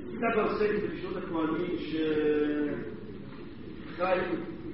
כתב העוסק בנשות הכהנים שחיו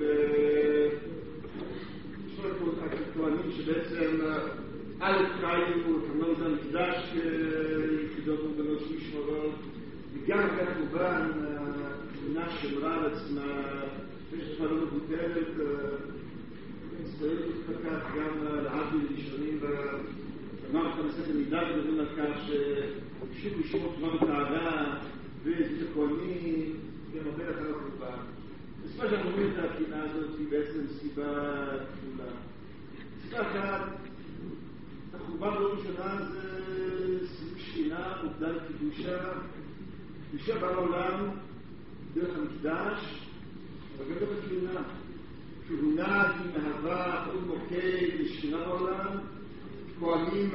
בנשות הכהנים שבעצם א' חיו כמובן זה המקדש כיחידות מוגנות משמרות וגם כמובן התמונה שמרה על עצמה יש תקופה לא מבוטלת מסתובבת להתפתח גם לעבדים ראשונים ואמר את המסכת מידע מדברים על כך שביקשו לשמור תורה וטהרה ואת הכהנים גם הרבה אחר החורבן. בסופו שאנחנו רואים את התקינה הזאת היא בעצם סיבה כפולה. סיבה אחת, החורבן לא ראשונה זה סיבה שכינה, עובדה לקדושה. קדושה בא לעולם דרך המקדש, אבל גם דרך הכהונה. כהונה היא מהווה עוד מוקד לשכינה בעולם. כהנים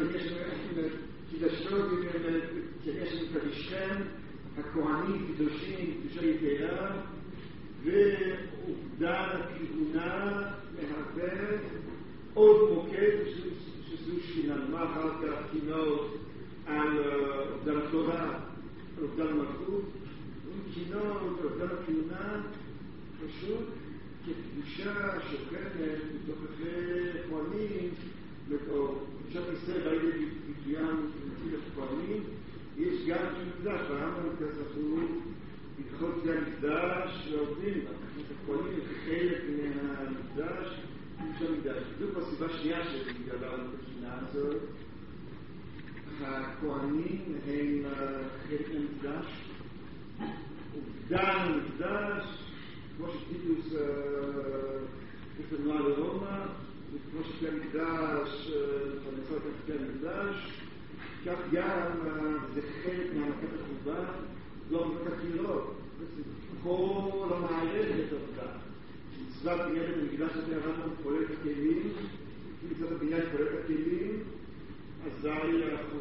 קידשות כנשם קדישכם, הכהנים קדושים קדושה יתרה, ועובדה הכהונה מהווה עוד מוקד שזו שכינה. מה אחר כך קינות על עובדה התורה, על עובדה המלכות, קינות על עובדה הכהונה פשוט כקדושה שוכנת בתוככי כהנים או קדושת ישראל באה לידי ביטויים ומציל הכהנים. יש גם מקדש, ברמב"ם כזכור הלכות זה המקדש ועובדים את הכהנים כחלק מהמקדש קדושת המקדש. זו כבר סיבה שנייה שבגללה בתקינה הזאת הכהנים הם חלק מהמקדש, עובדה המקדש כמו שטיטוס יש לנו על רומא וכמו שכלי המקדש פרנסות את כלי המקדש כך גם זה חלק מהמכת החורבן לא מכת הקירות כל המערכת עובדה מצוות בניית המקדש הזה הרמב"ם כולל את הכלים מצוות הבניית כולל את הכלים אזי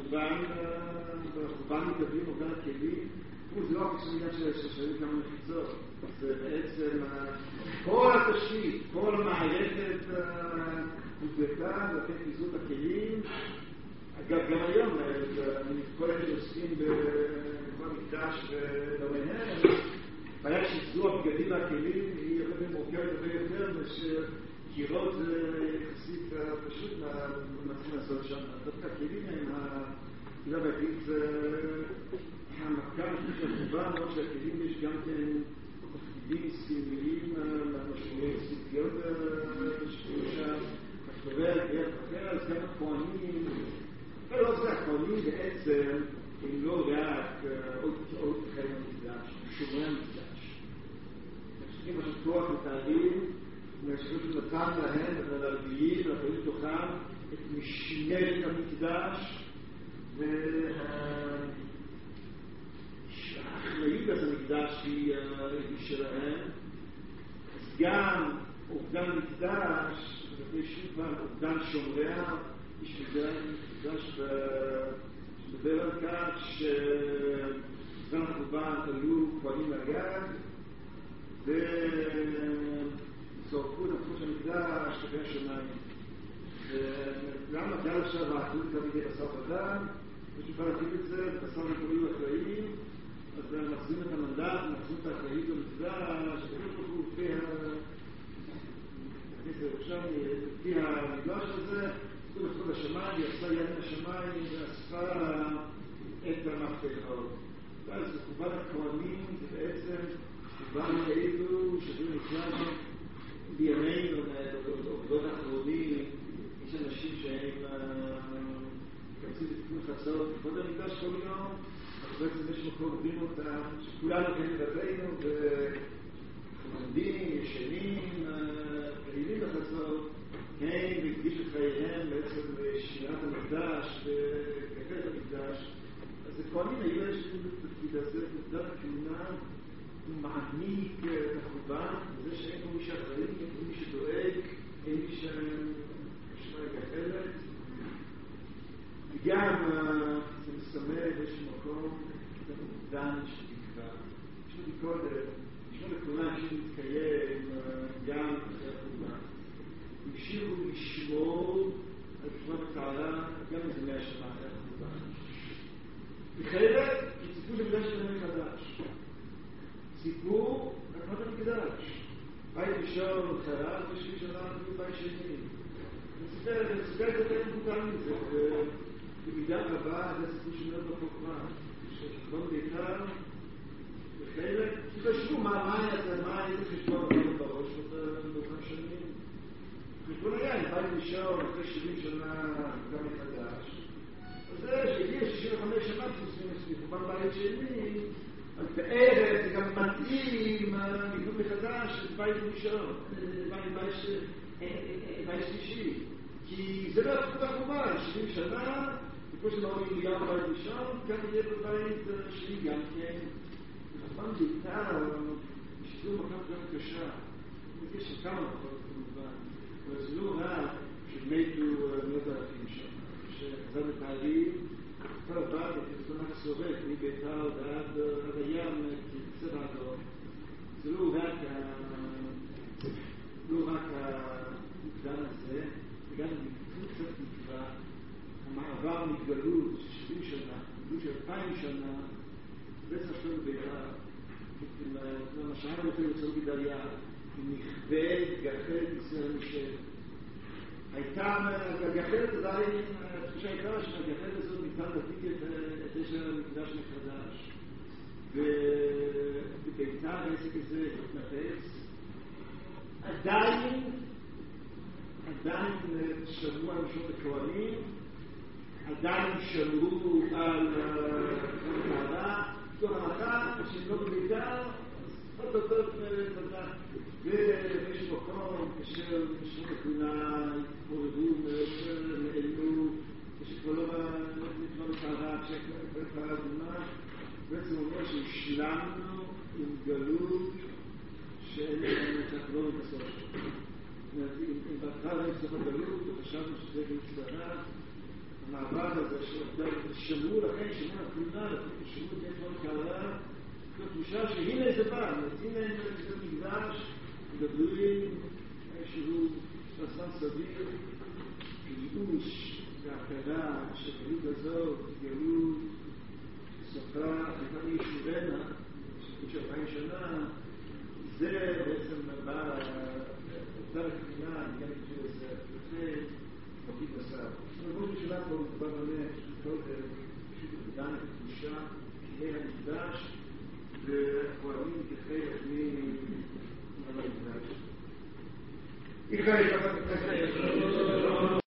החורבן מתאבים עובדה הכלים זה לא רק שמידה ששרים כמה מחיצות זה בעצם כל התשתית, כל המערכת נבדקה לתת פיזור הכלים. אגב, גם היום כל אלה שעוסקים בכל מקדש ולמנהל בעיה שזו הבגדים והכלים היא הרבה מורכבת הרבה יותר מאשר קירות זה יחסית פשוט מצאים לעשות שם דווקא הכלים הם הכלים והכלים זה המקר של החורבן, לא שהכלים יש גם כן תפקידים סמליים למשמעויות סמליות שקורשה הכתובר, קריאת אחר, אז גם הכהנים ולא זה, הכהנים בעצם הם לא רק עוד חלק המקדש, הם שומרי המקדש משכים פשוט כוח לתארים מהשכות שנתן להם וללוויים ולפעמים תוכם את משמרת המקדש האחריות על המקדש היא שלהם. אז גם אובדן מקדש לפני שוב אובדן שומריה יש מקדש שמדבר על כך שבזמן החורבן עלו כהנים לגג וזרקו את הפכות של המקדש כלפי השמיים ולמה גל עכשיו האחריות תמיד בשר אדם ושופע להטיב את זה בשר מקוראים אחראיים אז נחזים את המנדט, נחזים את האחראית במקדש, שבאמת תוכלו לפי המקדש הזה, תוכלו לכתוב השמיים, היא עשה יד השמיים ואספה את המפתחות. ואז חורבן הכהנים זה בעצם חורבן האלו שזה נקרא בימינו, עובדות האחרונים, יש אנשים שהם יוצאים לתיקון חצות, לכבוד המקדש כל יום, בעצם יש מקום עובדים אותם, שכולנו כאן בבינו ועומדים, ישנים, פעילים בחצות, הם הקדישו את חייהם בעצם לשמירת המקדש וכפת המקדש. אז הכהנים היו יש בתפקיד הזה, עובדת הכהונה, הוא מעניק את החורבן, וזה שאין פה מי שאחראי, אין פה מי שדואג, אין מי ששמע גחלת. וגם זה מסמל יש מקום דן שתקווה. ישנו לי קודם, ישנו לכהונה שמתקיים גם אחרי החורבן. המשיכו לשמור על תורה וטהרה גם איזה 100 שנה אחרי החורבן. וחלק, כי סיפור של מקדש שלנו ראשון חרב, ושביעי שנה בבית שני. זה סיפר את זה מותר מזה, במידה רבה זה סיפור שמאוד בחוכמה, שחשבון בעיקר, וחלק, תחשבו מה איזה חשבון היה בראש באותם שנים. חשבון היה, אם בית ראשון, אחרי 70 שנה, גם מחדש. אז זה שהגיע 65 שנה, חורבן בית שני, אז בערב זה גם מתאים לבנות מחדש את בית ראשון, בית שלישי. כי זה לא התקופה כמובן, 70 שנה, כמו שמאוד יהיה בבית ראשון, גם יהיה בבית שני גם כן. חורבן בעיקר, שזו מכה גם קשה. יש כמה מקומות כמובן, אבל זה לא רק שמתו מאות אלפים שם, שחזר בתהליך, כל הבא, כתבונה הסובב, מביתר ועד הים, כצבע אדום. זה לא רק המקדם הזה, וגם קצת נקרא, המעבר מגלות של 70 שנה, מגלות של 2000 שנה, בעצם שלנו ביתר, למשל יותר יוצא גדליה, היא נכבד גחלת ישראל משל. הייתה, הגחלת עדיין, התחושה הייתה שהגחלת הזאת ניתן להדליק את אש המקדש מחדש. וביתר העסק הזה התנפץ. עדיין שמרו על נשות הכהנים, עדיין שמרו על המעלה, כל המעלה, שהם לא בביתר, עוד יותר תודה. ויש מקום, כאשר נשות הכהונה התמודדו, נעלמו, כשכבר לא נתמד את כשכבר אדומה, בעצם אומר שהשלמנו עם גלות שאנחנו לא נתעסוק. אם בהתחלה נצטרך גלות, וחשבנו שזה בהצטרה, המעבר הזה שמרו לכן, שמרו הכהונה, שמרו את נתמד קהלה, זו תחושה שהנה זה בא, הנה זה מקדש, מדברים איזשהו ספסן סביר, ייאוש והכרה שגלות הזאת, גלות סופה, הייתה מישורנה, שכות של 2000 שנה, זה בעצם בא אותה לכתינה, אני גם חושב לזה, לפני מוקיד בסר. אבל בואו נשאלה פה, מדובר עליה, שכל פשוט עדיין תחושה, כלי המקדש, וכהנים כחלק מהמקדש.